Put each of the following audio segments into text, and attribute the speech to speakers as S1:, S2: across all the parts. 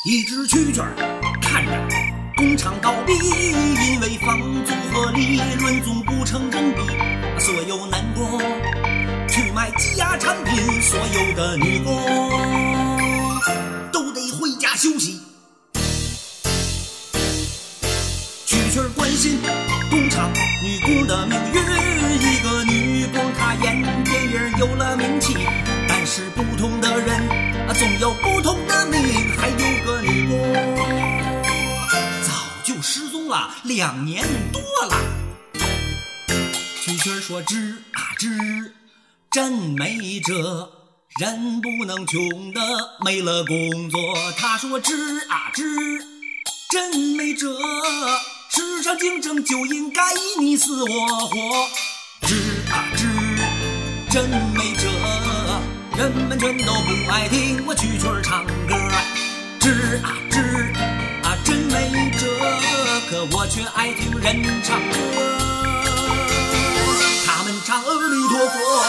S1: 一只蛐蛐看着工厂倒闭，因为房租和利润总不成正比，所有男工去买积压产品，所有的女工都得回家休息。蛐蛐关心工厂女工的命运，一个女工她演电影有了名气，但是不同的人总有不同的命。还有个女工早就失踪了2年多了。蛐蛐说吱啊吱，真没辙，人不能穷的没了工作。他说吱啊吱，真没辙，市场竞争就应该你死我活。吱啊吱，真没辙，人们全都不爱听我蛐蛐唱歌。吱啊吱啊，真没辙，可我却爱听人唱歌。他们唱阿弥陀佛。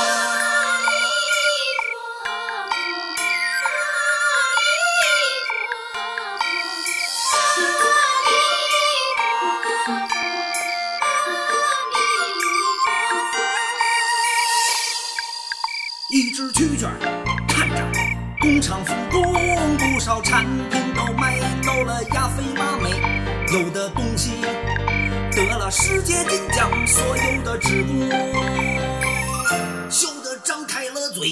S1: 一只蛐蛐看着工厂复工，不少产品都卖到了亚非拉美，有的东西得了世界金奖，所有的职工笑得张开了嘴。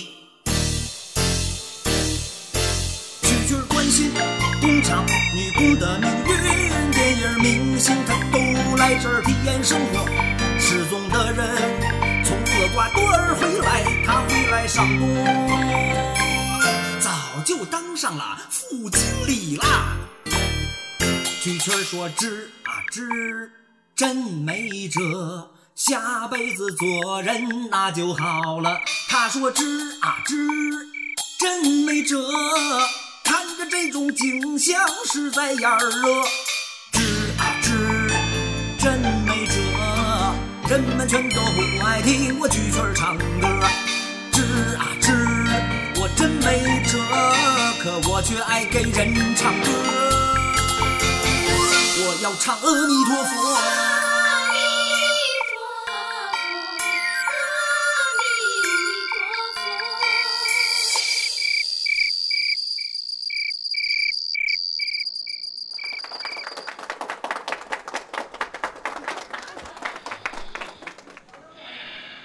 S1: 蛐蛐关心工厂女工的命运，电影明星他都来这儿体验生活。失踪的人从厄瓜多尔回来，他回来上工，早就当上了副经理啦。蛐蛐说吱啊吱，真没辙，下辈子做人那就好了。他说吱啊吱，真没辙，看着这种景象实在眼热。吱啊吱，真没辙，人们全都不爱听我蛐蛐唱歌。吱啊吱，我真没辙，可我却爱给人唱歌。我要唱阿弥陀佛。